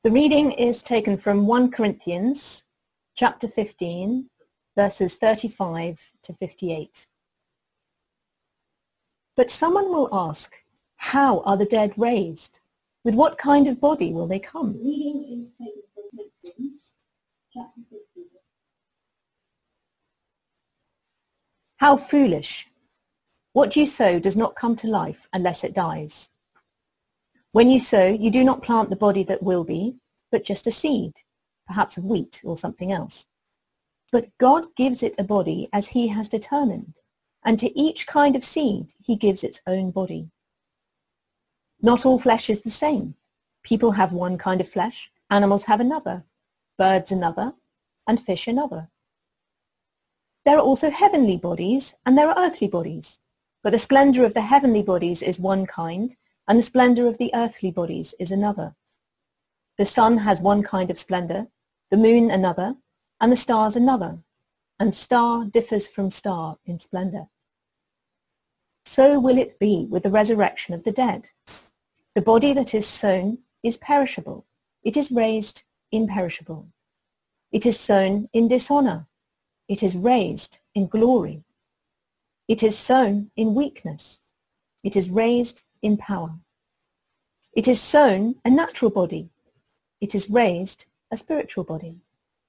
The reading is taken from 1 Corinthians chapter 15, verses 35 to 58. But someone will ask, how are the dead raised? With what kind of body will they come? The reading is taken from Corinthians chapter 15. How foolish! What you sow does not come to life unless it dies. When you sow, you do not plant the body that will be, but just a seed, perhaps of wheat or something else. But God gives it a body as he has determined, and to each kind of seed he gives its own body. Not all flesh is the same. People have one kind of flesh, animals have another, birds another, and fish another. There are also heavenly bodies, and there are earthly bodies. But the splendor of the heavenly bodies is one kind, and the splendor of the earthly bodies is another. The sun has one kind of splendor, the moon another, and the stars another, and star differs from star in splendor. So will it be with the resurrection of the dead. The body that is sown is perishable. It is raised imperishable. It is sown in dishonor. It is raised in glory. It is sown in weakness. It is raised in power. It is sown a natural body. It is raised a spiritual body.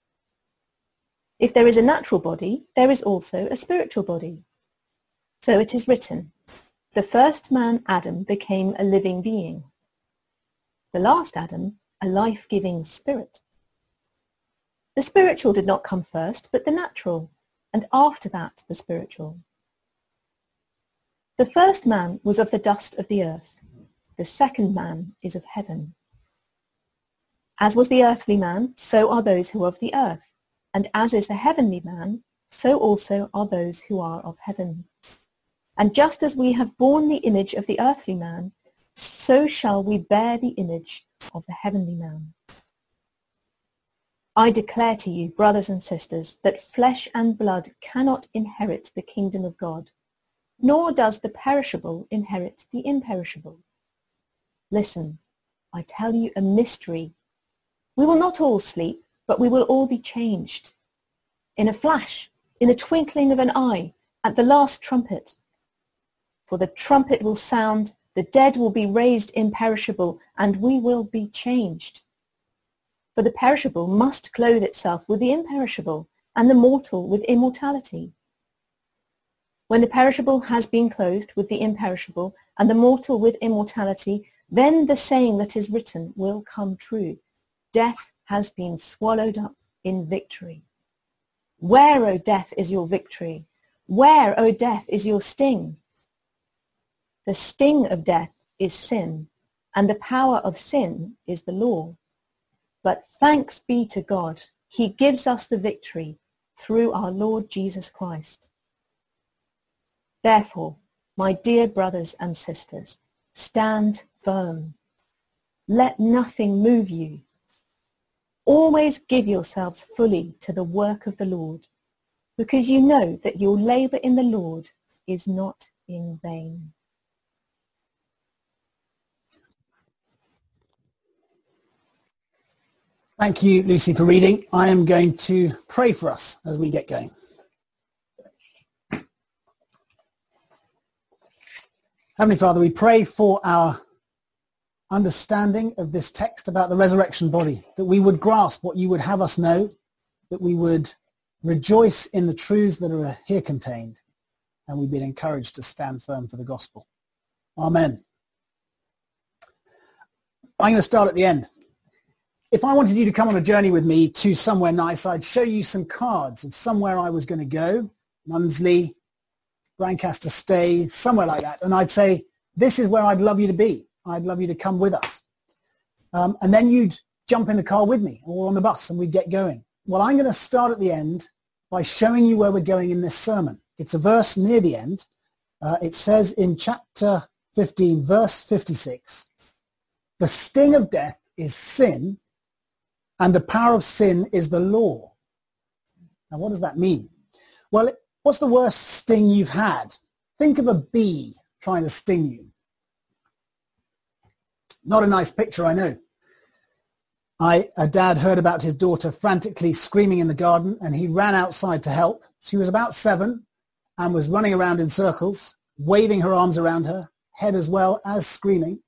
If there is a natural body, there is also a spiritual body. So it is written, the first man, Adam, became a living being. The last Adam, a life-giving spirit. The spiritual did not come first, but the natural, and after that the spiritual. The first man was of the dust of the earth. The second man is of heaven. As was the earthly man, so are those who are of the earth. And as is the heavenly man, so also are those who are of heaven. And just as we have borne the image of the earthly man, so shall we bear the image of the heavenly man. I declare to you, brothers and sisters, that flesh and blood cannot inherit the kingdom of God, nor does the perishable inherit the imperishable. Listen, I tell you a mystery. We will not all sleep, but we will all be changed. In a flash, in the twinkling of an eye, at the last trumpet. For the trumpet will sound, the dead will be raised imperishable, and we will be changed. For the perishable must clothe itself with the imperishable, and the mortal with immortality. When the perishable has been clothed with the imperishable, and the mortal with immortality, then the saying that is written will come true. Death has been swallowed up in victory. Where, O death, is your victory? Where, O death, is your sting? The sting of death is sin, and the power of sin is the law. But thanks be to God, he gives us the victory through our Lord Jesus Christ. Therefore, my dear brothers and sisters, stand firm. Let nothing move you. Always give yourselves fully to the work of the Lord, because you know that your labor in the Lord is not in vain. Thank you, Lucy, for reading. I am going to pray for us as we get going. Heavenly Father, we pray for our understanding of this text about the resurrection body, that we would grasp what you would have us know, that we would rejoice in the truths that are here contained, and we'd be encouraged to stand firm for the gospel. Amen. I'm going to start at the end. If I wanted you to come on a journey with me to somewhere nice, I'd show you some cards of somewhere I was going to go, Munsley, Brancaster Stay, somewhere like that. And I'd say, this is where I'd love you to be. I'd love you to come with us. And then you'd jump in the car with me or on the bus and we'd get going. Well, I'm going to start at the end by showing you where we're going in this sermon. It's a verse near the end. It says in chapter 15, verse 56, the sting of death is sin, and the power of sin is the law. Now, what does that mean? Well, what's the worst sting you've had? Think of a bee trying to sting you. Not a nice picture, I know. A dad heard about his daughter frantically screaming in the garden, and he ran outside to help. She was about 7 and was running around in circles, waving her arms around her, head as well as screaming.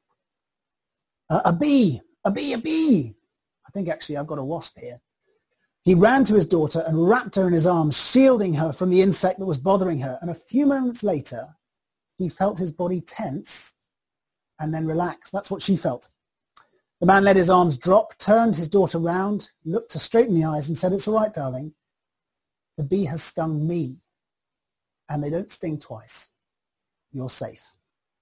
A bee, a bee, a bee. I think actually I've got a wasp here. He ran to his daughter and wrapped her in his arms, shielding her from the insect that was bothering her. And a few moments later, he felt his body tense and then relax. That's what she felt. The man let his arms drop, turned his daughter round, looked her straight in the eyes and said, "It's all right, darling. The bee has stung me, and they don't sting twice. You're safe."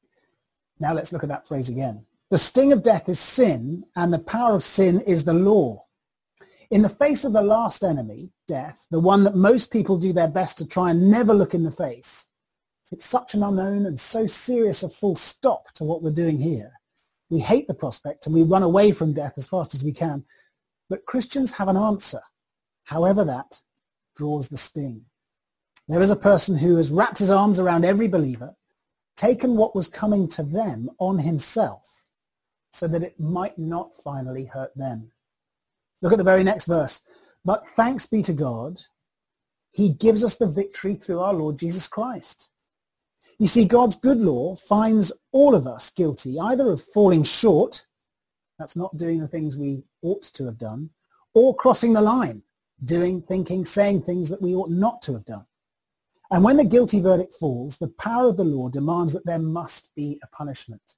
Now let's look at that phrase again. The sting of death is sin, and the power of sin is the law. In the face of the last enemy, death, the one that most people do their best to try and never look in the face, it's such an unknown and so serious a full stop to what we're doing here. We hate the prospect and we run away from death as fast as we can. But Christians have an answer, however that draws the sting. There is a person who has wrapped his arms around every believer, taken what was coming to them on himself, so that it might not finally hurt them. Look at the very next verse. But thanks be to God, he gives us the victory through our Lord Jesus Christ. You see, God's good law finds all of us guilty either of falling short, that's not doing the things we ought to have done, or crossing the line, doing, thinking, saying things that we ought not to have done. And when the guilty verdict falls, the power of the law demands that there must be a punishment.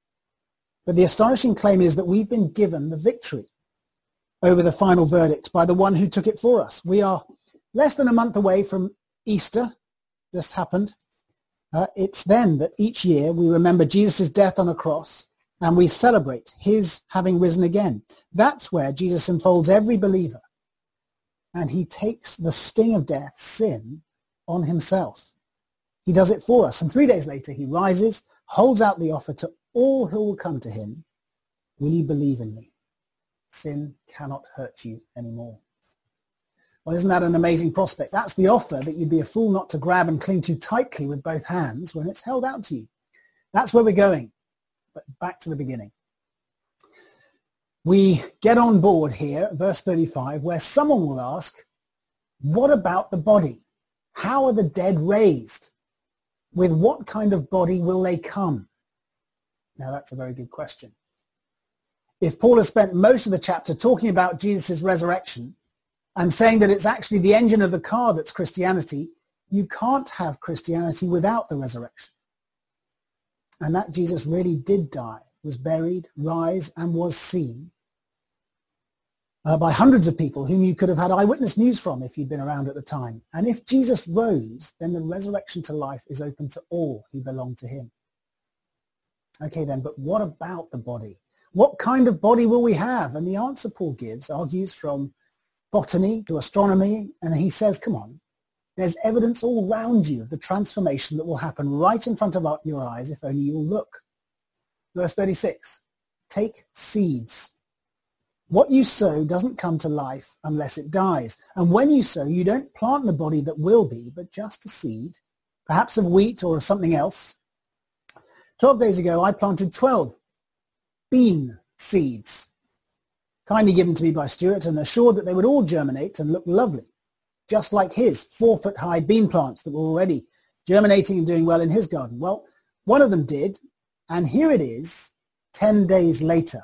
But the astonishing claim is that we've been given the victory over the final verdict by the one who took it for us. We are less than a month away from Easter, just happened. It's then that each year we remember Jesus' death on a cross and we celebrate his having risen again. That's where Jesus enfolds every believer, and he takes the sting of death, sin, on himself. He does it for us, and 3 days later he rises, holds out the offer to all who will come to him. Will you believe in me? Sin cannot hurt you anymore. Well, isn't that an amazing prospect? That's the offer that you'd be a fool not to grab and cling to tightly with both hands when it's held out to you. That's where we're going. But back to the beginning. We get on board here, verse 35, where someone will ask, what about the body? How are the dead raised? With what kind of body will they come? Now, that's a very good question. If Paul has spent most of the chapter talking about Jesus' resurrection and saying that it's actually the engine of the car that's Christianity, you can't have Christianity without the resurrection. And that Jesus really did die, was buried, rise, and was seen by hundreds of people whom you could have had eyewitness news from if you'd been around at the time. And if Jesus rose, then the resurrection to life is open to all who belong to him. Okay then, but what about the body? What kind of body will we have? And the answer Paul gives argues from botany to astronomy, and he says, come on, there's evidence all round you of the transformation that will happen right in front of your eyes if only you'll look. Verse 36, take seeds. What you sow doesn't come to life unless it dies. And when you sow, you don't plant the body that will be, but just a seed, perhaps of wheat or of something else. 12 days ago, I planted 12 bean seeds, kindly given to me by Stuart, and assured that they would all germinate and look lovely, just like his 4-foot-high bean plants that were already germinating and doing well in his garden. Well, one of them did, and here it is 10 days later.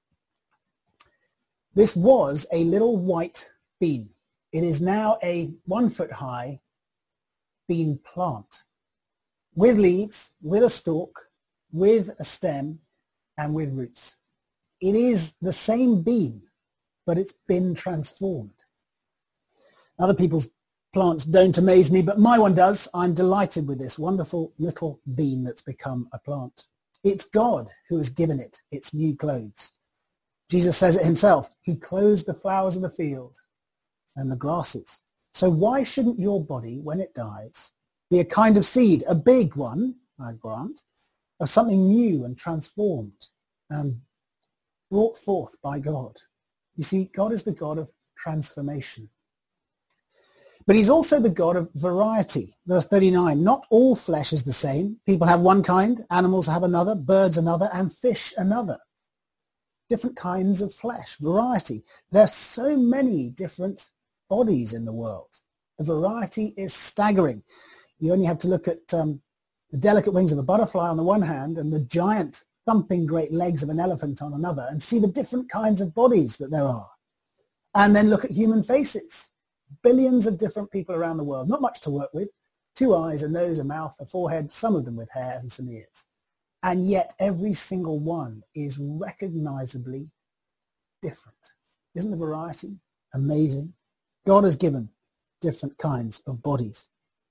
This was a little white bean. It is now a 1-foot-high bean plant with leaves, with a stalk, with a stem, and with roots. It is the same bean, but it's been transformed. Other people's plants don't amaze me, but my one does. I'm delighted with this wonderful little bean that's become a plant. It's God who has given it its new clothes. Jesus says it himself. He clothes the flowers of the field and the grasses. So why shouldn't your body, when it dies, be a kind of seed, a big one, I grant, of something new and transformed and brought forth by God? You see, God is the God of transformation. But he's also the God of variety. Verse 39, not all flesh is the same. People have one kind, animals have another, birds another, and fish another. different kinds of flesh, variety. There are so many different bodies in the world. The variety is staggering. You only have to look at the delicate wings of a butterfly on the one hand and the giant thumping great legs of an elephant on another and see the different kinds of bodies that there are. And then look at human faces. Billions of different people around the world, not much to work with. 2 eyes, a nose, a mouth, a forehead, some of them with hair and some ears. And yet every single one is recognizably different. Isn't the variety amazing? God has given different kinds of bodies.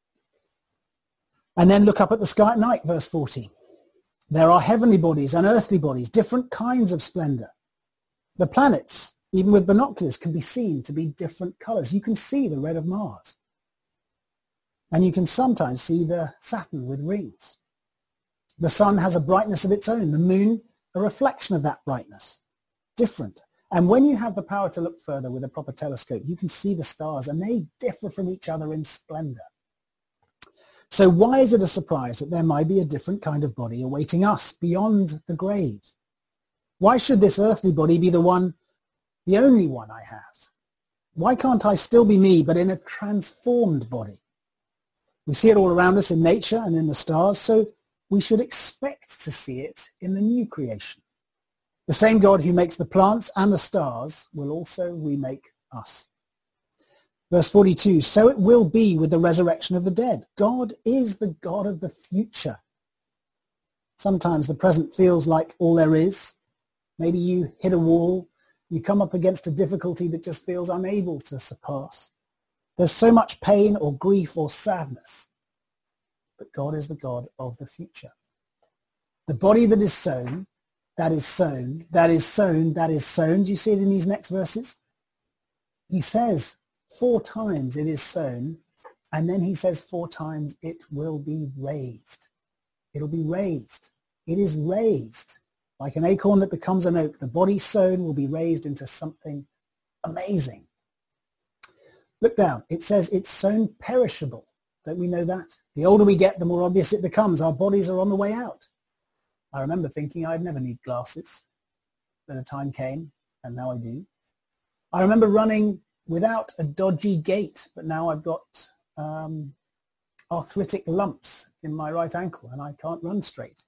And then look up at the sky at night, verse 40. There are heavenly bodies and earthly bodies, different kinds of splendor. The planets, even with binoculars, can be seen to be different colors. You can see the red of Mars. And you can sometimes see the Saturn with rings. The sun has a brightness of its own. The moon, a reflection of that brightness. Different. And when you have the power to look further with a proper telescope, you can see the stars, and they differ from each other in splendor. So why is it a surprise that there might be a different kind of body awaiting us beyond the grave? Why should this earthly body be the only one I have? Why can't I still be me, but in a transformed body? We see it all around us in nature and in the stars, so we should expect to see it in the new creation. The same God who makes the plants and the stars will also remake us. Verse 42, so it will be with the resurrection of the dead. God is the God of the future. Sometimes the present feels like all there is. Maybe you hit a wall. You come up against a difficulty that just feels unable to surpass. There's so much pain or grief or sadness. But God is the God of the future. The body that is sown, that is sown, that is sown, that is sown. Do you see it in these next verses? He says 4 times it is sown, and then he says 4 times it will be raised. It'll be raised. It is raised. Like an acorn that becomes an oak, the body sown will be raised into something amazing. Look down. It says it's sown perishable. Don't we know that? The older we get, the more obvious it becomes. Our bodies are on the way out. I remember thinking I'd never need glasses. Then a time came, and now I do. I remember running without a dodgy gait, but now I've got arthritic lumps in my right ankle, and I can't run straight.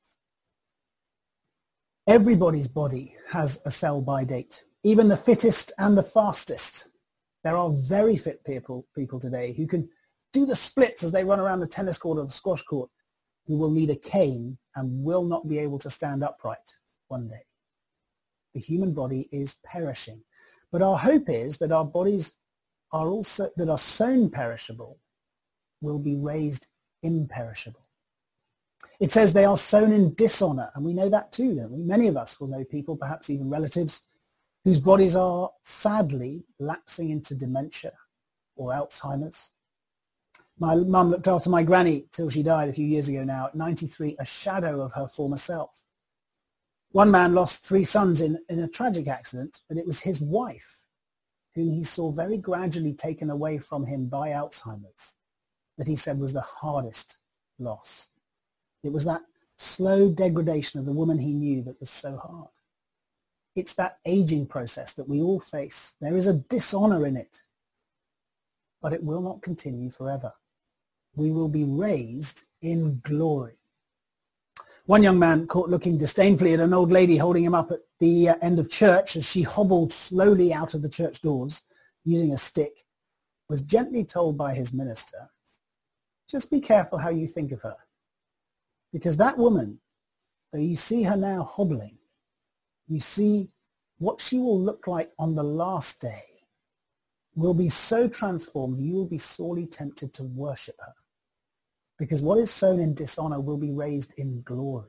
Everybody's body has a sell-by date, even the fittest and the fastest. There are very fit people today who can do the splits as they run around the tennis court or the squash court, who will need a cane and will not be able to stand upright one day. The human body is perishing. But our hope is that our bodies are also, that are sown perishable, will be raised imperishable. It says they are sown in dishonor, and we know that too, don't we? Many of us will know people, perhaps even relatives, whose bodies are sadly lapsing into dementia or Alzheimer's. My mum looked after my granny till she died a few years ago now, at 93, a shadow of her former self. One man lost 3 sons in a tragic accident, but it was his wife, whom he saw very gradually taken away from him by Alzheimer's, that he said was the hardest loss. It was that slow degradation of the woman he knew that was so hard. It's that aging process that we all face. There is a dishonor in it, but it will not continue forever. We will be raised in glory. One young man, caught looking disdainfully at an old lady holding him up at the end of church as she hobbled slowly out of the church doors using a stick, was gently told by his minister, just be careful how you think of her. Because that woman, though you see her now hobbling, you see what she will look like on the last day will be so transformed you will be sorely tempted to worship her. Because what is sown in dishonor will be raised in glory.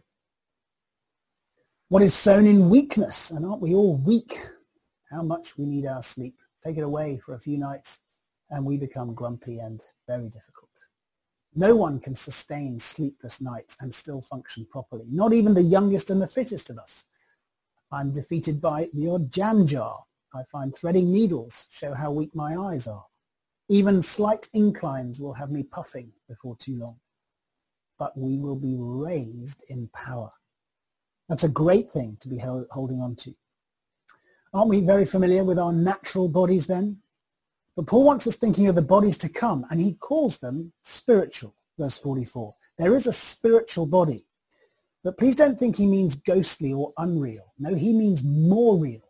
What is sown in weakness, and aren't we all weak? How much we need our sleep. Take it away for a few nights and we become grumpy and very difficult. No one can sustain sleepless nights and still function properly, not even the youngest and the fittest of us. I'm defeated by the odd jam jar. I find threading needles show how weak my eyes are. Even slight inclines will have me puffing before too long. But we will be raised in power. That's a great thing to be holding on to. Aren't we very familiar with our natural bodies then? But Paul wants us thinking of the bodies to come, and he calls them spiritual, verse 44. There is a spiritual body. But please don't think he means ghostly or unreal. No, he means more real.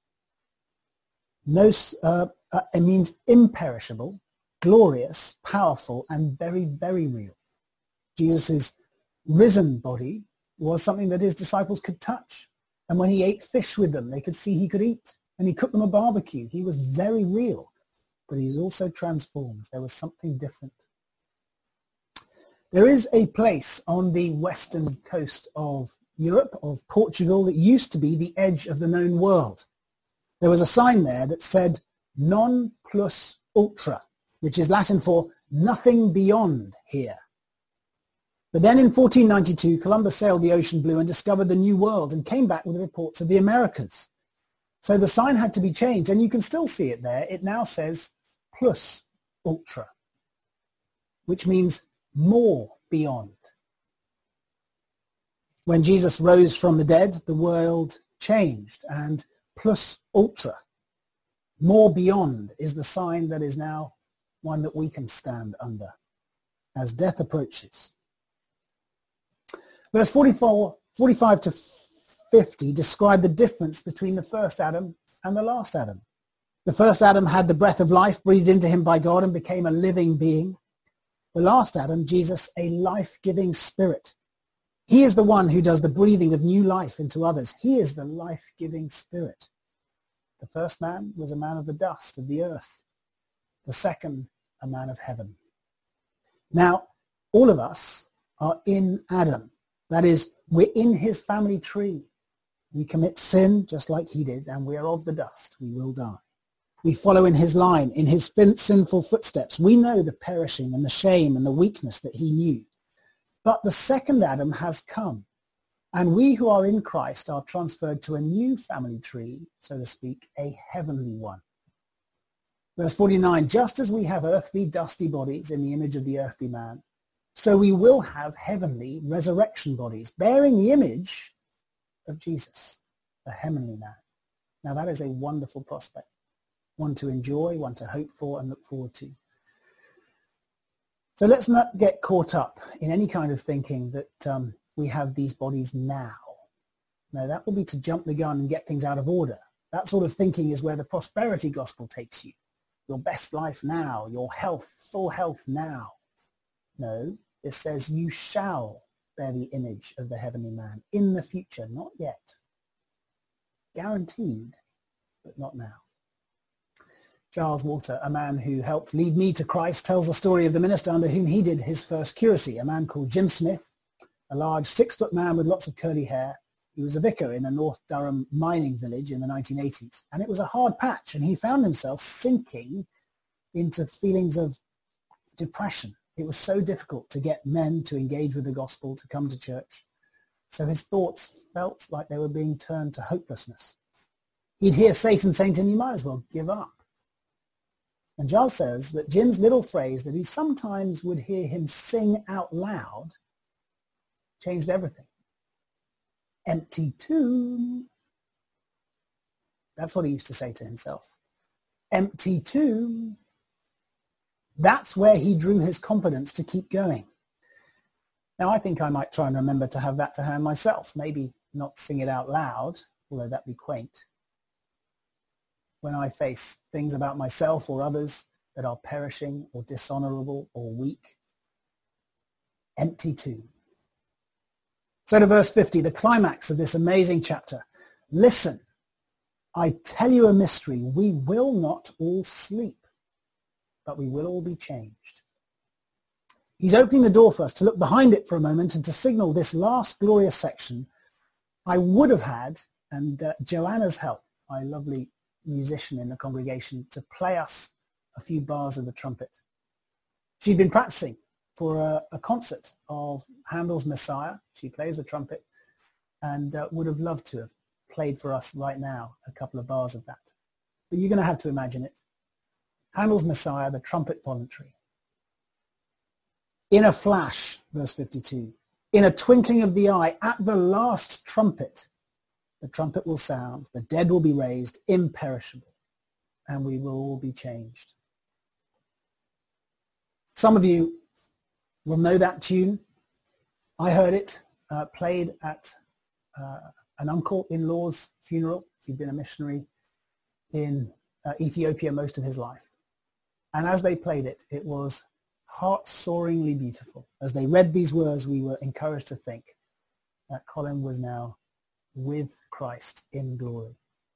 It means imperishable, glorious, powerful, and very, very real. Jesus' risen body was something that his disciples could touch. And when he ate fish with them, they could see he could eat. And he cooked them a barbecue. He was very real. But he's also transformed. There was something different. There is a place on the western coast of Europe, of Portugal, that used to be the edge of the known world. There was a sign there that said non plus ultra, which is Latin for nothing beyond here. But then in 1492, Columbus sailed the ocean blue and discovered the New World and came back with reports of the Americas. So the sign had to be changed, and you can still see it there. It now says plus ultra, which means more beyond. When Jesus rose from the dead, the world changed, and plus ultra, more beyond, is the sign that is now one that we can stand under as death approaches. Verse 45 to 50 describe the difference between the first Adam and the last Adam. The first Adam had the breath of life breathed into him by God and became a living being. The last Adam, Jesus, a life-giving spirit. He is the one who does the breathing of new life into others. He is the life-giving spirit. The first man was a man of the dust of the earth. The second, a man of heaven. Now, all of us are in Adam. That is, we're in his family tree. We commit sin just like he did, and we are of the dust. We will die. We follow in his line, in his sinful footsteps. We know the perishing and the shame and the weakness that he knew. But the second Adam has come, and we who are in Christ are transferred to a new family tree, so to speak, a heavenly one. Verse 49, just as we have earthly, dusty bodies in the image of the earthly man, so we will have heavenly resurrection bodies, bearing the image of Jesus, the heavenly man. Now that is a wonderful prospect. One to enjoy, one to hope for and look forward to. So let's not get caught up in any kind of thinking that we have these bodies now. No, that will be to jump the gun and get things out of order. That sort of thinking is where the prosperity gospel takes you. Your best life now, your health, full health now. No, it says you shall bear the image of the heavenly man in the future, not yet. Guaranteed, but not now. Charles Walter, a man who helped lead me to Christ, tells the story of the minister under whom he did his first curacy, a man called Jim Smith, a large 6-foot man with lots of curly hair. He was a vicar in a North Durham mining village in the 1980s, and it was a hard patch, and he found himself sinking into feelings of depression. It was so difficult to get men to engage with the gospel, to come to church. So his thoughts felt like they were being turned to hopelessness. He'd hear Satan saying to him, you might as well give up. And Giles says that Jim's little phrase that he sometimes would hear him sing out loud changed everything. Empty tomb. That's what he used to say to himself. Empty tomb. That's where he drew his confidence to keep going. Now, I think I might try and remember to have that to hand myself. Maybe not sing it out loud, although that'd be quaint. When I face things about myself or others that are perishing or dishonorable or weak. Empty tomb. So to verse 50, the climax of this amazing chapter. Listen, I tell you a mystery. We will not all sleep, but we will all be changed. He's opening the door for us to look behind it for a moment and to signal this last glorious section. I would have had, and Joanna's help, my lovely musician in the congregation, to play us a few bars of the trumpet. She'd been practicing for a concert of Handel's Messiah. She plays the trumpet and would have loved to have played for us right now a couple of bars of that. But you're going to have to imagine it. Handel's Messiah, the trumpet voluntary. In a flash, verse 52, in a twinkling of the eye, at the last trumpet, the trumpet will sound, the dead will be raised imperishable, and we will all be changed. Some of you will know that tune. I heard it played at an uncle-in-law's funeral. He'd been a missionary in Ethiopia most of his life. And as they played it, it was heart-soaringly beautiful. As they read these words, we were encouraged to think that Colin was now with Christ in glory.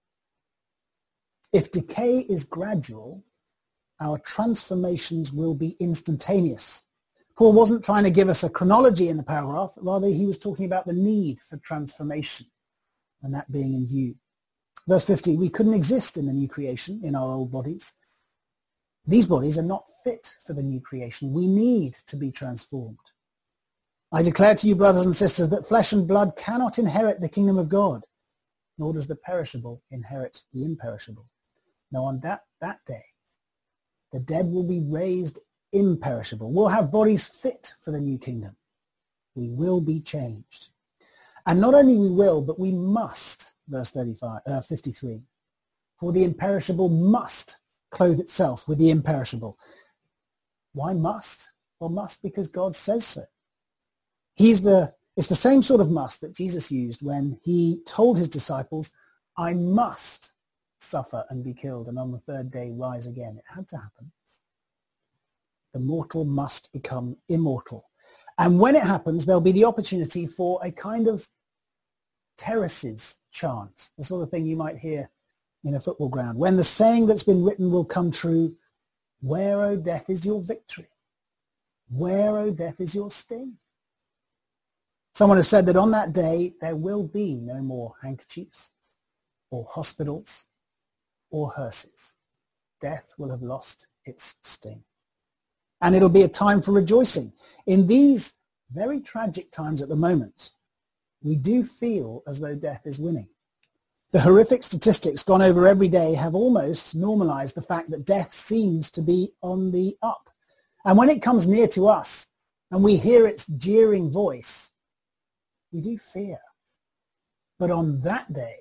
If decay is gradual, our transformations will be instantaneous. Paul wasn't trying to give us a chronology in the paragraph, rather he was talking about the need for transformation, and that being in view. Verse 50, we couldn't exist in the new creation in our old bodies. These bodies are not fit for the new creation. We need to be transformed. I declare to you, brothers and sisters, that flesh and blood cannot inherit the kingdom of God, nor does the perishable inherit the imperishable. Now on that day, the dead will be raised imperishable. We'll have bodies fit for the new kingdom. We will be changed. And not only we will, but we must, verse 53, for the imperishable must clothe itself with the imperishable. Why must? Well, must because God says so. It's the same sort of must that Jesus used when he told his disciples, I must suffer and be killed and on the third day rise again. It had to happen. The mortal must become immortal. And when it happens, there'll be the opportunity for a kind of terraces chant, the sort of thing you might hear in a football ground. When the saying that's been written will come true, where, O death, is your victory? Where, O death, is your sting? Someone has said that on that day, there will be no more handkerchiefs or hospitals or hearses. Death will have lost its sting. And it'll be a time for rejoicing. In these very tragic times at the moment, we do feel as though death is winning. The horrific statistics gone over every day have almost normalized the fact that death seems to be on the up. And when it comes near to us and we hear its jeering voice, we do fear. But on that day,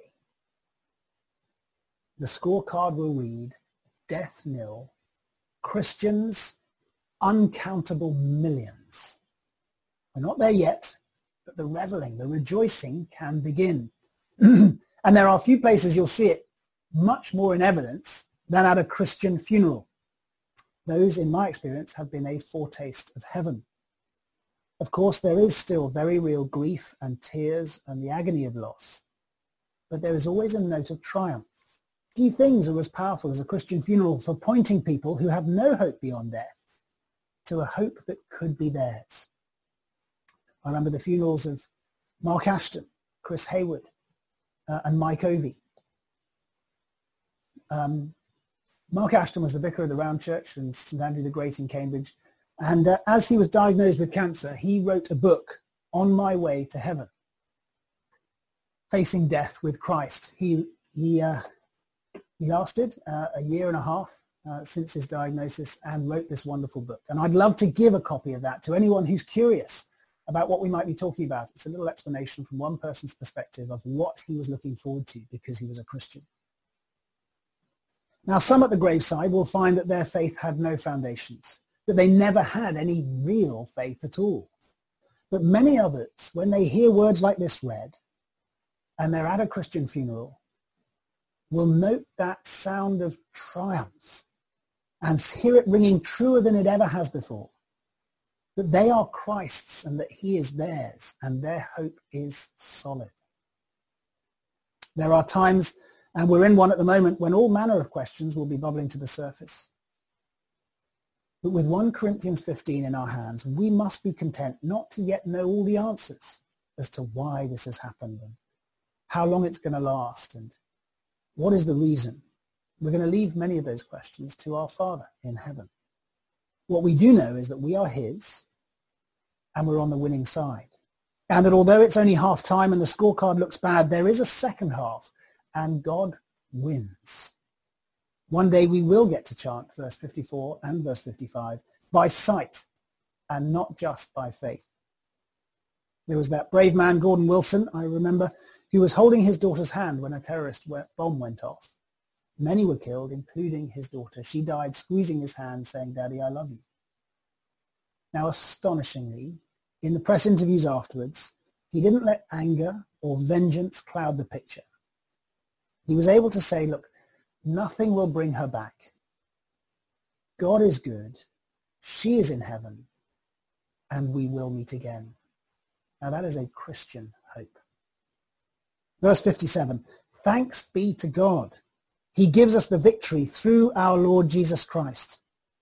the scorecard will read, death nil, Christians, uncountable millions. We're not there yet, but the reveling, the rejoicing can begin. And there are a few places you'll see it much more in evidence than at a Christian funeral. Those, in my experience, have been a foretaste of heaven. Of course, there is still very real grief and tears and the agony of loss, but there is always a note of triumph. Few things are as powerful as a Christian funeral for pointing people who have no hope beyond death to a hope that could be theirs. I remember the funerals of Mark Ashton, Chris Hayward, and Mike Ovey. Mark Ashton was the vicar of the Round Church in St Andrew the Great in Cambridge. And as he was diagnosed with cancer, he wrote a book, On My Way to Heaven, Facing Death with Christ. He lasted a year and a half since his diagnosis and wrote this wonderful book. And I'd love to give a copy of that to anyone who's curious about what we might be talking about. It's a little explanation from one person's perspective of what he was looking forward to because he was a Christian. Now, some at the graveside will find that their faith had no foundations, that they never had any real faith at all. But many others, when they hear words like this read, and they're at a Christian funeral, will note that sound of triumph and hear it ringing truer than it ever has before, that they are Christ's and that he is theirs, and their hope is solid. There are times, and we're in one at the moment, when all manner of questions will be bubbling to the surface. But with 1 Corinthians 15 in our hands, we must be content not to yet know all the answers as to why this has happened and how long it's going to last and what is the reason. We're going to leave many of those questions to our Father in heaven. What we do know is that we are his and we're on the winning side. And that although it's only half time and the scorecard looks bad, there is a second half and God wins. One day we will get to chant verse 54 and verse 55 by sight and not just by faith. There was that brave man, Gordon Wilson, I remember, who was holding his daughter's hand when a terrorist bomb went off. Many were killed, including his daughter. She died squeezing his hand, saying, "Daddy, I love you." Now, astonishingly, in the press interviews afterwards, he didn't let anger or vengeance cloud the picture. He was able to say, look, nothing will bring her back. God is good. She is in heaven. And we will meet again. Now that is a Christian hope. Verse 57, thanks be to God. He gives us the victory through our Lord Jesus Christ.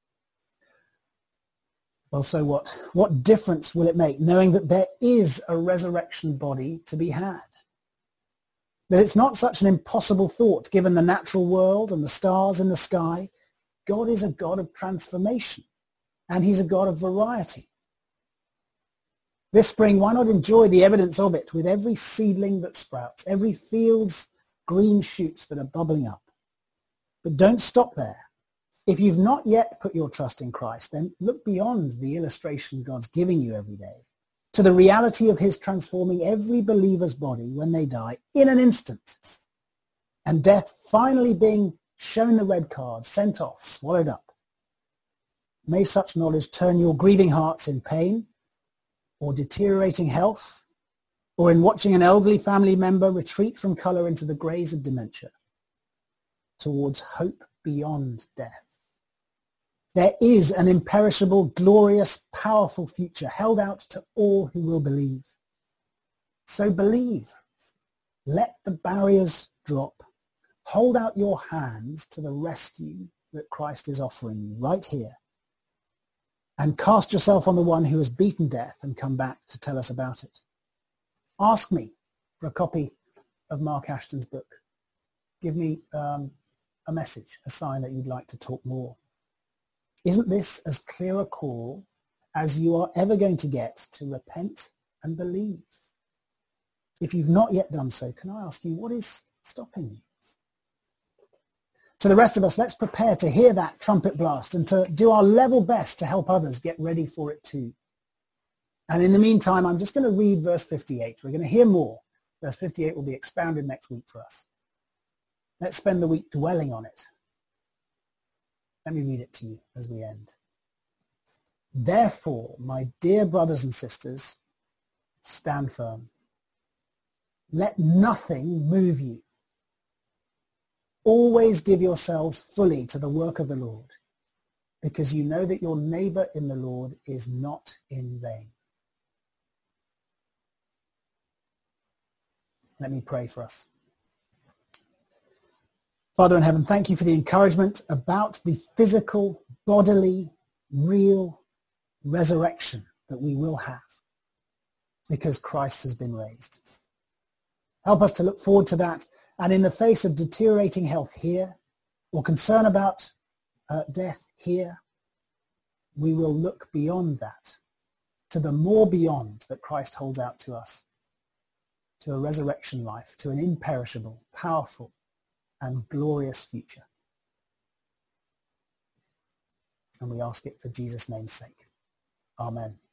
Well, so what? What difference will it make knowing that there is a resurrection body to be had? That it's not such an impossible thought given the natural world and the stars in the sky. God is a God of transformation, and he's a God of variety. This spring, why not enjoy the evidence of it with every seedling that sprouts, every field's green shoots that are bubbling up? But don't stop there. If you've not yet put your trust in Christ, then look beyond the illustration God's giving you every day to the reality of his transforming every believer's body when they die in an instant, and death finally being shown the red card, sent off, swallowed up. May such knowledge turn your grieving hearts in pain or deteriorating health, or in watching an elderly family member retreat from colour into the greys of dementia, towards hope beyond death. There is an imperishable, glorious, powerful future held out to all who will believe. So believe. Let the barriers drop. Hold out your hands to the rescue that Christ is offering you right here. And cast yourself on the one who has beaten death and come back to tell us about it. Ask me for a copy of Mark Ashton's book. Give me a message, a sign that you'd like to talk more. Isn't this as clear a call as you are ever going to get to repent and believe? If you've not yet done so, can I ask you, what is stopping you? To the rest of us, let's prepare to hear that trumpet blast and to do our level best to help others get ready for it too. And in the meantime, I'm just going to read verse 58. We're going to hear more. Verse 58 will be expounded next week for us. Let's spend the week dwelling on it. Let me read it to you as we end. Therefore, my dear brothers and sisters, stand firm. Let nothing move you. Always give yourselves fully to the work of the Lord, because you know that your neighbor in the Lord is not in vain. Let me pray for us. Father in heaven, thank you for the encouragement about the physical, bodily, real resurrection that we will have because Christ has been raised. Help us to look forward to that, and in the face of deteriorating health here or concern about death here, we will look beyond that to the more beyond that Christ holds out to us, to a resurrection life, to an imperishable, powerful, and glorious future. And we ask it for Jesus' name's sake. Amen.